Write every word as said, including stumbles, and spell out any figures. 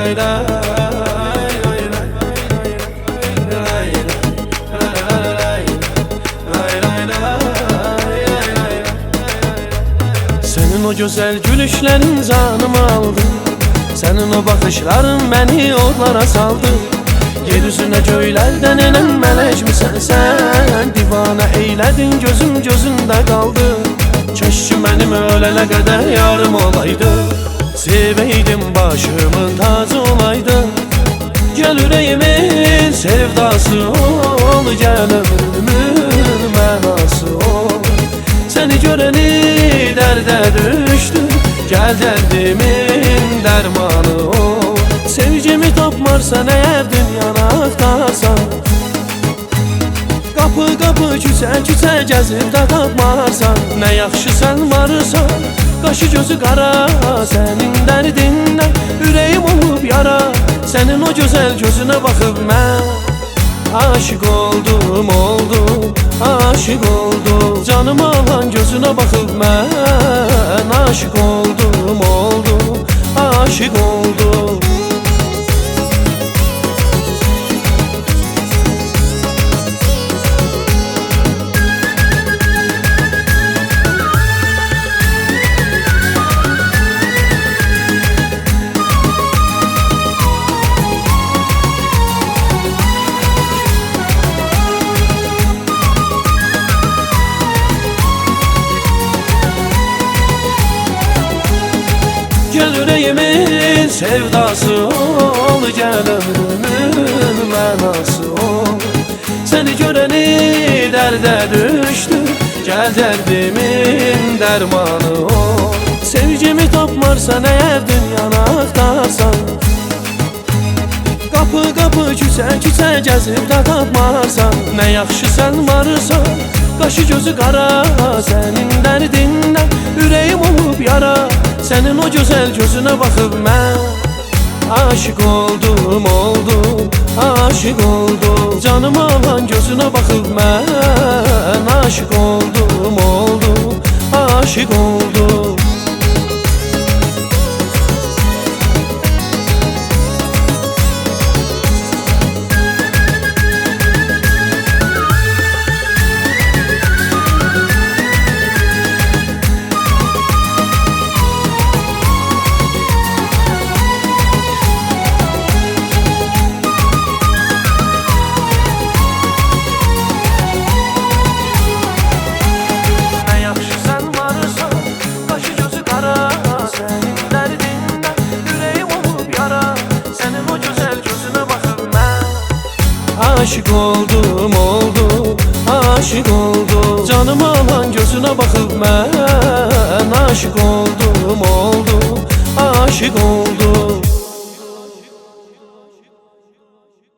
Senin o güzel gülüşlerin canımı aldı, senin o bakışların beni otlara saldı. Yeryüzüne göylerden inen melek misən sen? Divane eyledin, gözüm gözünde kaldı. Keşke benim ölene kadar yarım olaydı, seveydim başımın tacı olaydı. Gel yüreğimin sevdası ol, gel ömrümün mənası ol. Seni göreni derde düştü, gel derdimin dermanı ol. Sevgimi tapmarsan eğer dünyana aktarsan, kapı kapı küçə küçə gəzib də tapmarsan, nə yaxşı sən varsan, qaşı gözü qara. Sənin dərdindən ürəyim olub yara, sənin o gözəl gözünə baxıb mən aşık oldum, oldum, aşık oldum. Canımı alan gözünə baxıb mən aşık oldum, oldum, aşık oldum. Gel yüreğimin sevdası ol, gel ömrümün mənası ol. Seni göreni derde düştü, gel derdimin dermanı ol. Sevgimi tapmarsan eğer dünyana aktarsan, kapı kapı küçə küçə gəzib də tapmarsan, nə yaxşı sən varsan, qaşı gözü qara. Sənin dərdindən ürəyim olub yara, senin o güzel gözüne bakıp ben aşık oldum, oldum, aşık oldum. Canımı alan gözüne bakıp ben aşık oldum, oldum, aşık oldum. Aşık oldum, oldum, aşık oldum. Canımı alan gözüne bakıp ben aşık oldum, oldum, aşık oldum.